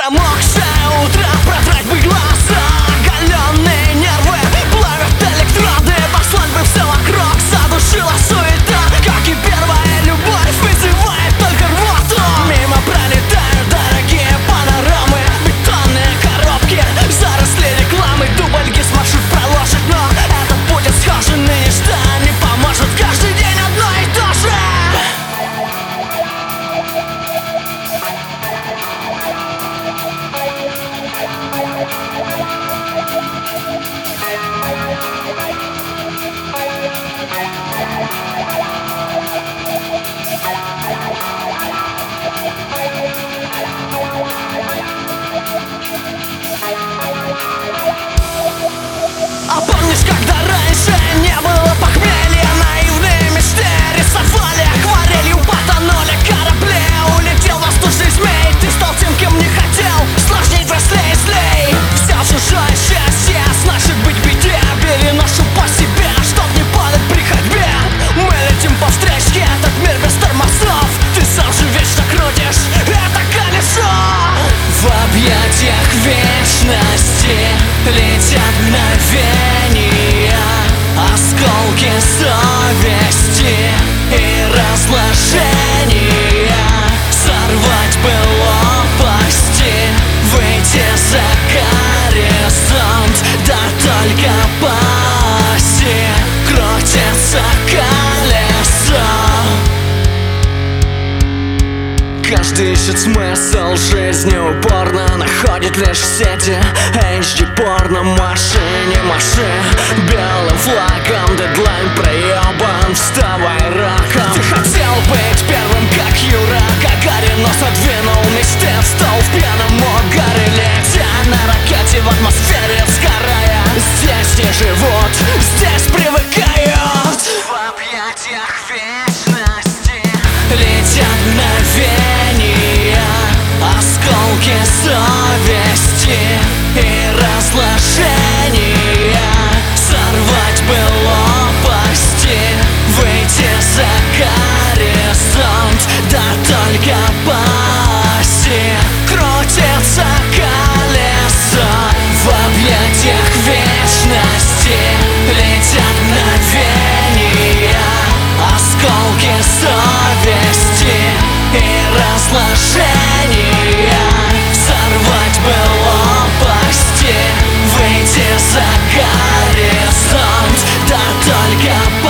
Промокшее утро, протрать бы глаза, оголенные нервы плавят электроды. Послать бы все вокруг, задушила суета, как и первая любовь вызывает только рвоту. Мимо пролетают дорогие панорамы, бетонные коробки, заросли рекламы, дубльги с маршрут проложит, но этот путь исхожен, и ничто не поможет. Каждый день одно и то же. А помнишь, когда раньше не было похмелья, наивные мечты рисовали акварелью, потонули корабли, улетел воздушный змей, ты стал тем, кем не хотел, сложней, взрослей, злей. Взял чужое счастье, значит быть в беде, бери ношу по себе, чтоб не падать при ходьбе. Мы летим по встречке, этот мир без тормозов, ты сам же вечно крутишь это колесо. В объятиях вечности летят мгновения, осколки совести и разложения. Сорвать бы лопасти, выйти за горизонт, да только по оси крутится колесо. Каждый ищет смысл жизни, упорно находит лишь в сети HD порно, машине маши белым флагом, дедлайн проебан, вставай раком. Ты хотел быть первым, как Юра Гагарин, но задвинул мечты в стол в пьяном угаре, летя на ракете в атмосфере сгорая. Здесь не живут, здесь привыкают. В объятиях вечности летят мгновения, осколки совести и разложения. Сорвать бы лопасти, выйти за горизонт, да только по оси крутится колесо. В объятиях вечности летят мгновения, осколки совести и разложения. Сорвать бы лопасти, выйти за горизонт, да только